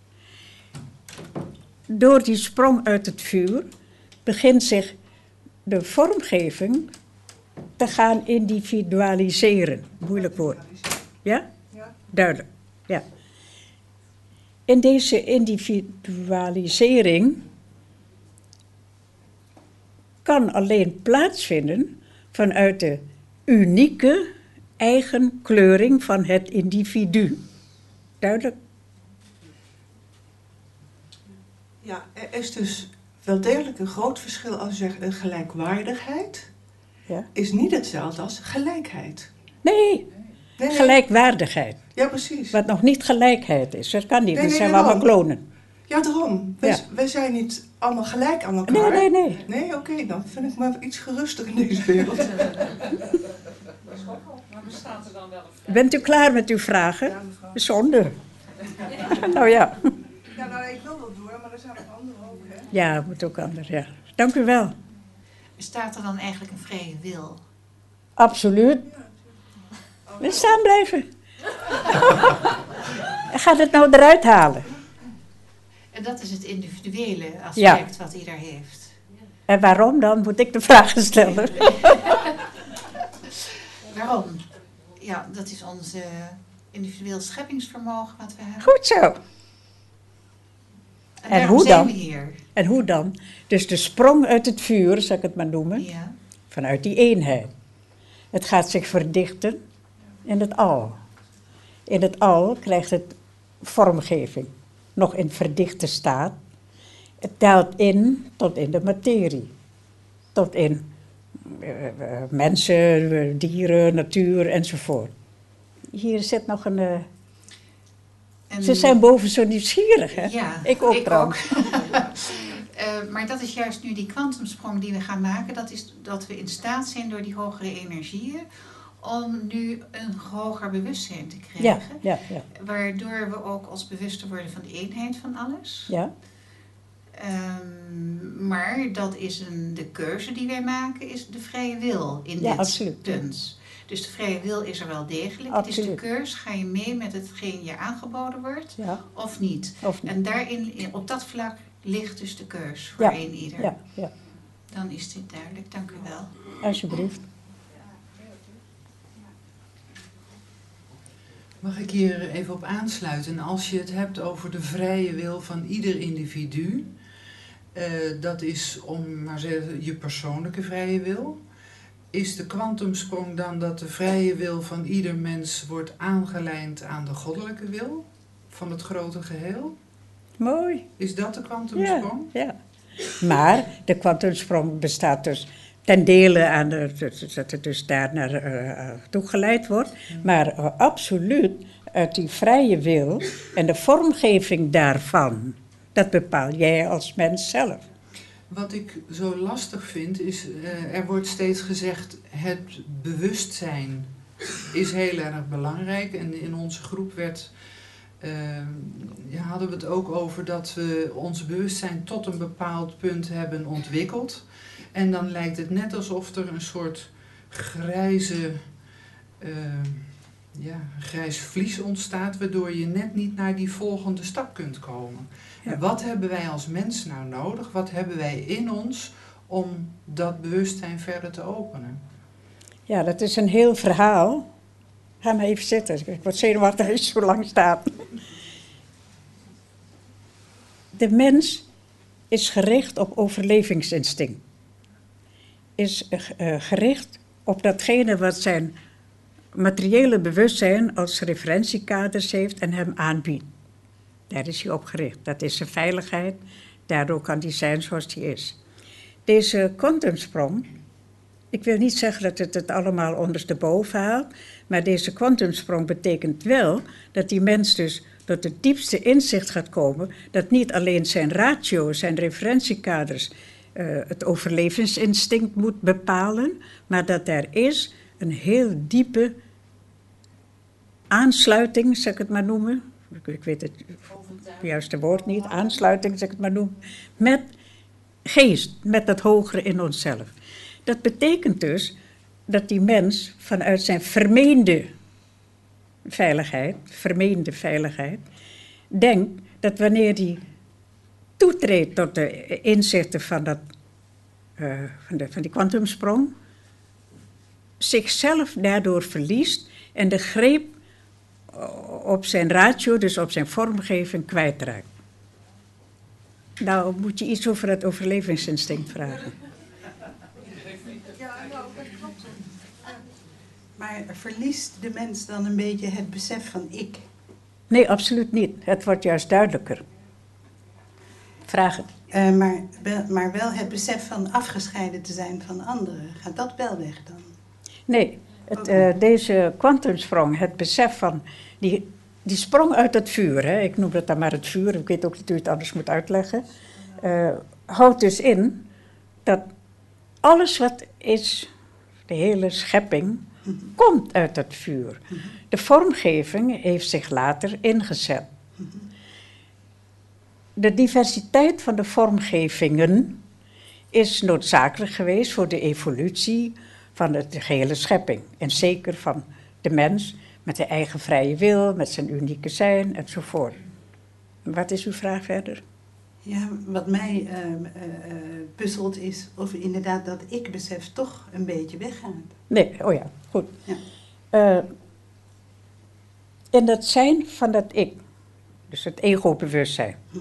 Door die sprong uit het vuur begint zich de vormgeving te gaan individualiseren. Moeilijk woord. Ja? Duidelijk. Ja. In deze individualisering kan alleen plaatsvinden vanuit de unieke eigen kleuring van het individu. Duidelijk? Ja, er is dus wel degelijk een groot verschil als je zegt een gelijkwaardigheid. Ja. Is niet hetzelfde als gelijkheid. Nee, nee, nee. Gelijkwaardigheid. Ja, precies. Wat nog niet gelijkheid is. Dat kan niet, nee, dat nee, zijn nee, allemaal klonen. Ja, daarom. Wij, Ja. wij zijn niet allemaal gelijk aan elkaar. Nee, nee, nee. Nee, oké, okay, dan vind ik me iets geruster in deze wereld. Maar bestaat er dan wel een... Bent u klaar met uw vragen? Ja, mevrouw. Zonde. Nou ja. Ja, nou, ik wil wel door, er zijn nog andere ook, hè? Ja, het moet ook anders, ja. Dank u wel. Bestaat er dan eigenlijk een vrije wil? Absoluut. We staan blijven. Ga het nou eruit halen. En dat is het individuele aspect Ja. wat ieder heeft. En waarom dan? Moet ik de vragen stellen. Waarom? Ja, dat is ons uh, individueel scheppingsvermogen wat we hebben. Goed zo. En, En daarom hoe zijn dan? we hier. En hoe dan? Dus de sprong uit het vuur, zal ik het maar noemen, Ja. vanuit die eenheid. Het gaat zich verdichten in het al. In het al krijgt het vormgeving, nog in verdichte staat. Het daalt in tot in de materie. Tot in uh, uh, mensen, uh, dieren, natuur enzovoort. Hier zit nog een... Uh, En, ze zijn boven zo nieuwsgierig, hè? Ja, Ik ook ik trouwens. ook. uh, maar dat is juist nu die kwantumsprong die we gaan maken. Dat is dat we in staat zijn door die hogere energieën om nu een hoger bewustzijn te Ja, krijgen. ja, ja. Waardoor we ook ons bewuster worden van de eenheid van alles. Ja, Um, maar dat is een, de keuze die wij maken, is de vrije wil in Ja, dit absoluut. punt. Dus de vrije wil is er wel degelijk. Absoluut. Het is de keus, ga je mee met hetgeen je aangeboden wordt ja. of niet. Of niet. En daarin, in- op dat vlak ligt dus de keus voor Ja, een ieder. Ja, ja, Dan is dit duidelijk, dank u wel. alsjeblieft. Mag ik hier even op aansluiten? Als je het hebt over de vrije wil van ieder individu, uh, dat is om maar zeggen je persoonlijke vrije wil. Is de kwantumsprong dan dat de vrije wil van ieder mens wordt aangelijnd aan de goddelijke wil van het grote geheel? Mooi. Is dat de Ja, kwantumsprong? ja. Maar de kwantumsprong bestaat dus ten dele aan de, dat het dus daar naar uh, toegeleid wordt. Maar uh, absoluut uit die vrije wil en de vormgeving daarvan. Dat bepaal jij als mens zelf. Wat ik zo lastig vind is, uh, er wordt steeds gezegd het bewustzijn is heel erg belangrijk. En in onze groep werd, uh, ja, hadden we het ook over dat we ons bewustzijn tot een bepaald punt hebben ontwikkeld. En dan lijkt het net alsof er een soort grijze, uh, ja, grijs vlies ontstaat, waardoor je net niet naar die volgende stap kunt komen. Ja. En wat hebben wij als mens nou nodig? Wat hebben wij in ons om dat bewustzijn verder te openen? Ja, dat is een heel verhaal. Ga maar even zitten. Ik word zenuwachtig als je zo lang staat. De mens is gericht op overlevingsinstinct. Is uh, gericht op datgene wat zijn materiële bewustzijn als referentiekaders heeft en hem aanbiedt. Daar is hij op gericht. Dat is zijn veiligheid. Daardoor kan hij zijn zoals hij is. Deze kwantumsprong, ik wil niet zeggen dat het het allemaal ondersteboven haalt, maar deze kwantumsprong betekent wel dat die mens dus tot het diepste inzicht gaat komen dat niet alleen zijn ratio, zijn referentiekaders, uh, het overlevingsinstinct moet bepalen, maar dat er is een heel diepe aansluiting, zal ik het maar noemen, ik weet het juiste woord niet, aansluiting, zeg ik het maar noemen, met geest, met dat hogere in onszelf. Dat betekent dus dat die mens vanuit zijn vermeende veiligheid, vermeende veiligheid, denkt dat wanneer hij toetreedt tot de inzichten van, dat, uh, van, de, van die kwantumsprong, zichzelf daardoor verliest en de greep op zijn ratio, dus op zijn vormgeving, kwijtraakt. Nou, moet je iets over het overlevingsinstinct vragen. Ja, nou, dat klopt. Maar verliest de mens dan een beetje het besef van ik? Nee, absoluut niet. Het wordt juist duidelijker. Vraag het. Uh, maar, maar wel het besef van afgescheiden te zijn van anderen. Gaat dat wel weg dan? Nee, het, uh, deze kwantumsprong, het besef van... Die, die sprong uit het vuur, hè? Ik noem dat dan maar het vuur, ik weet ook niet hoe je het anders moet uitleggen. Uh, houdt dus in dat alles wat is, de hele schepping, mm-hmm. komt uit dat vuur. Mm-hmm. De vormgeving heeft zich later ingezet. Mm-hmm. de diversiteit van de vormgevingen is noodzakelijk geweest voor de evolutie van de, de gehele schepping. En zeker van de mens met de eigen vrije wil, met zijn unieke zijn enzovoort. Wat is uw vraag verder? Ja, wat mij uh, uh, puzzelt is of inderdaad dat ik-besef toch een beetje weggaat. Nee, oh ja, goed. Ja. Uh, in dat zijn van dat ik, dus het ego-bewustzijn, Hm.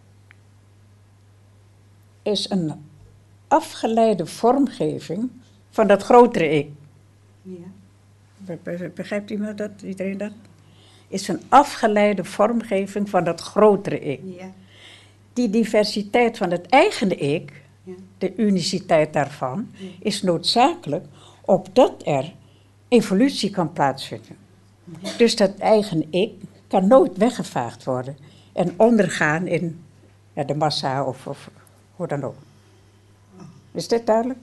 is een afgeleide vormgeving van dat grotere ik. Ja. Be- be- Begrijpt iemand dat? Iedereen dat? Is een afgeleide vormgeving van dat grotere ik. Ja. Die diversiteit van het eigen ik, Ja. de uniciteit daarvan, Ja. is noodzakelijk opdat er evolutie kan plaatsvinden. Dus dat eigen ik kan nooit weggevaagd worden en ondergaan in ja, de massa of, of hoe dan ook. Is dit duidelijk?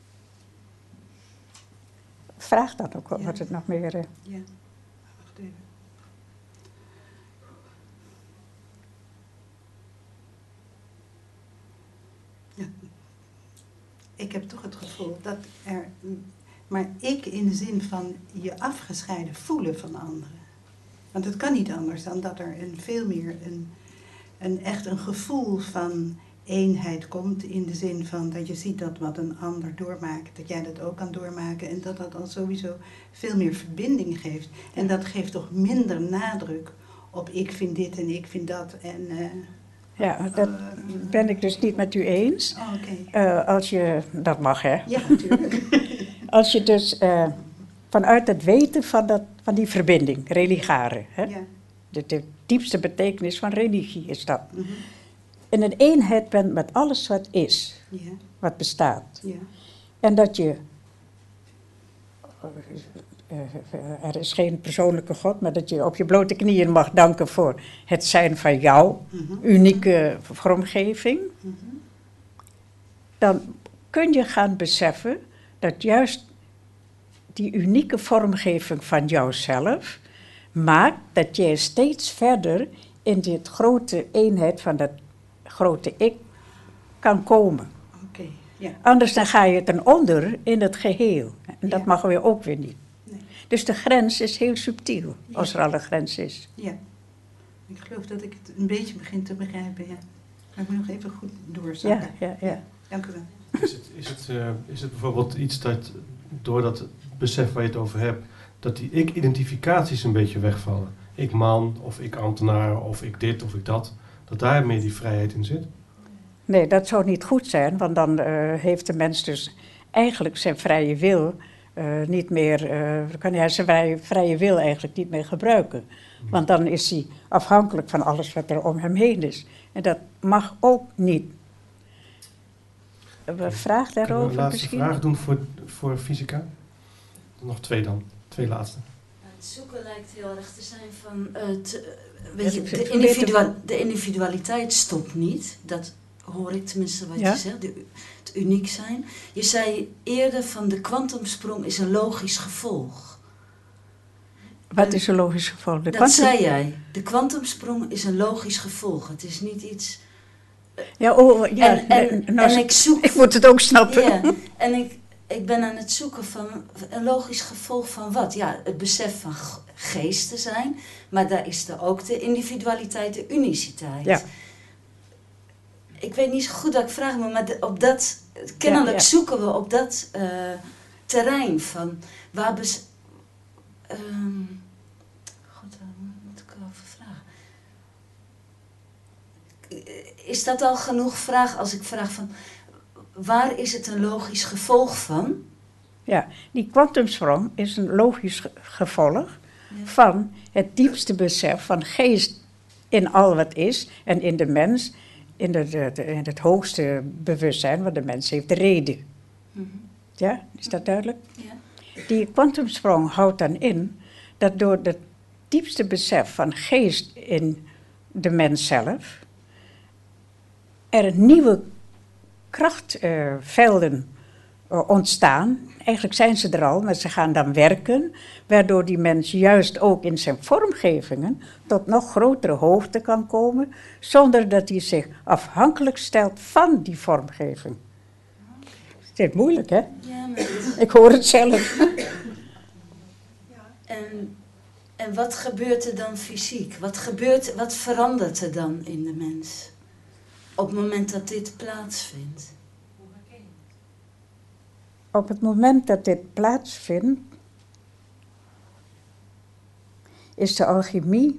Vraag dan ook wel Ja. wat het nog meer... eh, Ja. Wacht even. Ja. Ik heb toch het gevoel dat er... Maar ik in de zin van je afgescheiden voelen van anderen. Want het kan niet anders dan dat er een veel meer een, een echt een gevoel van eenheid komt. In de zin van dat je ziet dat wat een ander doormaakt, dat jij dat ook kan doormaken. En dat dat dan sowieso veel meer verbinding geeft. En dat geeft toch minder nadruk op ik vind dit en ik vind dat. En, eh, Ja, dat eh, ben ik dus niet met u eens. Oh, oké. Eh, als je, dat mag hè. Ja, natuurlijk. Als je dus eh, vanuit het weten van, dat, van die verbinding, religare, hè? Ja. De, de diepste betekenis van religie is dat. Mhm. In een eenheid bent met alles wat is, Ja, wat bestaat. ja, En dat je, eh, eh, er is geen persoonlijke God, maar dat je op je blote knieën mag danken voor het zijn van jouw mhm, unieke vormgeving. mhm. Dan kun je gaan beseffen dat juist die unieke vormgeving van jouzelf maakt dat jij steeds verder in die grote eenheid van dat grote ik kan komen. Oké, ja. Anders dan ga je ten onder in het geheel. En dat Ja. mag weer ook weer niet. Nee. Dus de grens is heel subtiel, Ja. als er al een grens is. Ja, ik geloof dat ik het een beetje begin te begrijpen, ja. Maar ik moet nog even goed Ja, doorzakken. ja, ja. Dank u wel. Is het, is, het, eh, is het bijvoorbeeld iets dat, door dat besef waar je het over hebt, dat die ik-identificaties een beetje wegvallen? Ik man, of ik ambtenaar, of ik dit, of ik dat. Dat daar meer die vrijheid in zit? Nee, dat zou niet goed zijn, want dan uh, heeft de mens dus eigenlijk zijn vrije wil uh, niet meer, uh, kan hij zijn vrije, vrije wil eigenlijk niet meer gebruiken. Want dan is hij afhankelijk van alles wat er om hem heen is. En dat mag ook niet. Een vraag Kunnen we daarover een laatste misschien? vraag doen voor, voor fysica? Nog twee dan. Twee laatste. Het zoeken lijkt heel erg te zijn van, uh, te, weet je, Ja, de, het individua de individualiteit stopt niet. Dat hoor ik tenminste wat Ja? je zegt, de, het uniek zijn. Je zei eerder van de kwantumsprong is een logisch gevolg. Wat is een logisch gevolg? De Dat kwantum- zei jij. De kwantumsprong is een logisch gevolg. Het is niet iets... Ja, oh, ja, en, en, nee, nou, en ik zoek... ik moet het ook snappen. Ja, en ik, ik ben aan het zoeken van een logisch gevolg van wat? Ja, het besef van g- geest te zijn, maar daar is er ook de individualiteit, de uniciteit. Ja. Ik weet niet zo goed dat ik vraag me, maar de- op dat, kennelijk Ja, ja. zoeken we op dat uh, terrein van waar bes... Um, God, waar moet ik over vragen? Is dat al genoeg vraag als ik vraag van waar is het een logisch gevolg van? Ja, die kwantumsprong is een logisch ge- gevolg Ja. van het diepste besef van geest in al wat is en in de mens, in, de, de, de- in het hoogste bewustzijn, want de mens heeft de reden. Mhm. Ja, is dat duidelijk? Ja. Die kwantumsprong houdt dan in dat door het diepste besef van geest in de mens zelf er nieuwe krachtvelden uh, ontstaan. Eigenlijk zijn ze er al, maar ze gaan dan werken, waardoor die mens juist ook in zijn vormgevingen tot nog grotere hoogte kan komen, zonder dat hij zich afhankelijk stelt van die vormgeving. Het is moeilijk, hè? Ja, maar... Ik hoor het zelf. En, en wat gebeurt er dan fysiek? Wat, gebeurt, wat verandert er dan in de mens? Op het moment dat dit plaatsvindt? Op het moment dat dit plaatsvindt, is de alchemie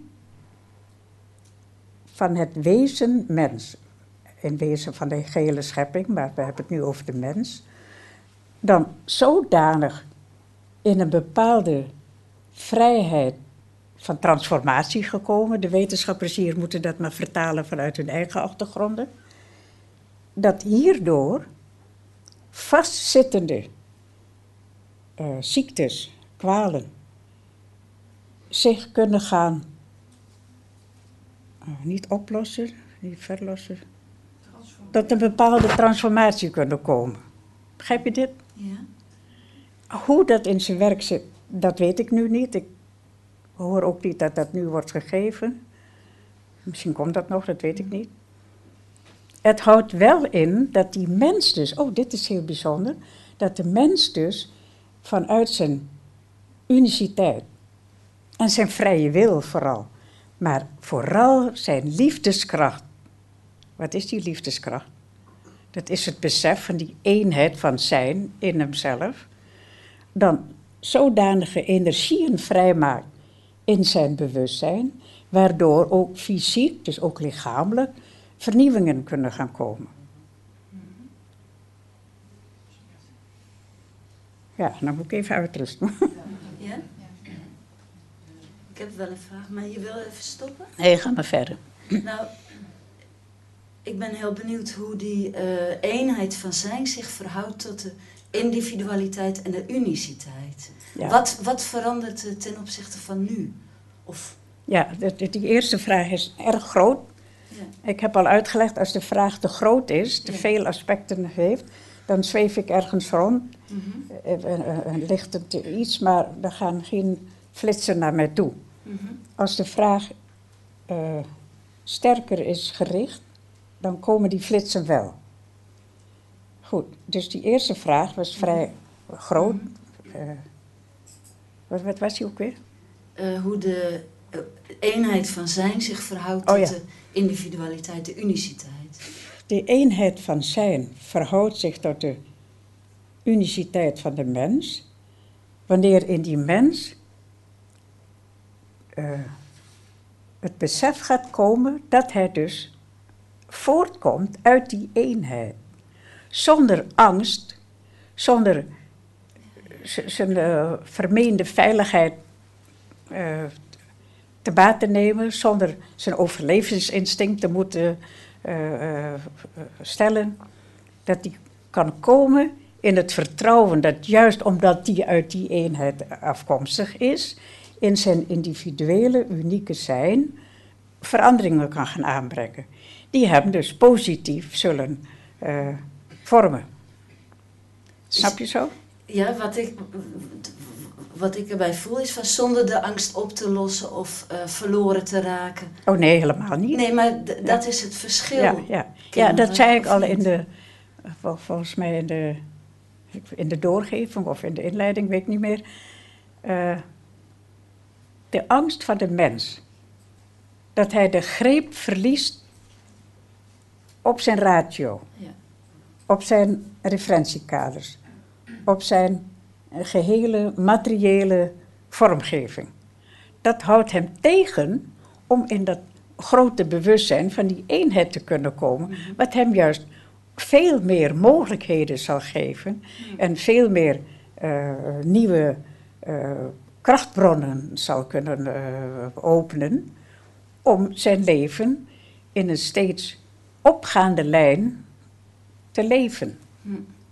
van het wezen mens, in wezen van de gehele schepping, maar we hebben het nu over de mens, dan zodanig in een bepaalde vrijheid van transformatie gekomen. De wetenschappers hier moeten dat maar vertalen vanuit hun eigen achtergronden. Dat hierdoor vastzittende uh, ziektes, kwalen, zich kunnen gaan, uh, niet oplossen, niet verlossen, tot een bepaalde transformatie kunnen komen. Begrijp je dit? Ja. Hoe dat in zijn werk zit, dat weet ik nu niet. Ik hoor ook niet dat dat nu wordt gegeven. Misschien komt dat nog, dat weet ik niet. Het houdt wel in dat die mens dus, oh dit is heel bijzonder, dat de mens dus vanuit zijn uniciteit en zijn vrije wil vooral, maar vooral zijn liefdeskracht. Wat is die liefdeskracht? Dat is het besef van die eenheid van zijn in hemzelf, dan zodanige energieën vrijmaakt in zijn bewustzijn, waardoor ook fysiek, dus ook lichamelijk, vernieuwingen kunnen gaan komen. Ja, dan moet ik even uitrusten. Ja? Ik heb wel een vraag, maar je wil even stoppen? Nee, ga maar verder. Nou, ik ben heel benieuwd hoe die uh, eenheid van zijn zich verhoudt tot de individualiteit en de uniciteit. Ja. Wat, wat verandert er ten opzichte van nu? Of... Ja, die, die eerste vraag is erg groot. Ja. Ik heb al uitgelegd, als de vraag te groot is, te Ja. veel aspecten heeft, dan zweef ik ergens rond. Mm-hmm. Uh, uh, ligt het iets, maar er gaan geen flitsen naar mij toe. Mm-hmm. Als de vraag uh, sterker is gericht, dan komen die flitsen wel. Goed, dus die eerste vraag was vrij groot. Uh, wat, wat was die ook weer? Uh, hoe de uh, eenheid van zijn zich verhoudt tot Oh, ja. de individualiteit, de uniciteit. De eenheid van zijn verhoudt zich tot de uniciteit van de mens, wanneer in die mens uh, het besef gaat komen dat hij dus voortkomt uit die eenheid. Zonder angst, zonder zijn uh, vermeende veiligheid uh, te baat te nemen, zonder zijn overlevingsinstinct te moeten uh, uh, stellen, dat die kan komen in het vertrouwen dat juist omdat die uit die eenheid afkomstig is, in zijn individuele, unieke zijn, veranderingen kan gaan aanbrengen. Die hem dus positief zullen uh, vormen. Snap je zo? Ja, wat ik, wat ik erbij voel is van zonder de angst op te lossen of uh, verloren te raken. Oh nee, helemaal niet. Nee, maar d- dat is het verschil. Ja, ja. ja dat zei ik al in de, vol, volgens mij in de, in de doorgeving of in de inleiding, weet ik niet meer. Uh, de angst van de mens. Dat hij de greep verliest op zijn ratio. Ja. Op zijn referentiekaders. Op zijn gehele materiële vormgeving. Dat houdt hem tegen om in dat grote bewustzijn van die eenheid te kunnen komen, mm-hmm. wat hem juist veel meer mogelijkheden zal geven mm-hmm. en veel meer uh, nieuwe uh, krachtbronnen zal kunnen uh, openen om zijn leven in een steeds opgaande lijn te leven. Mm.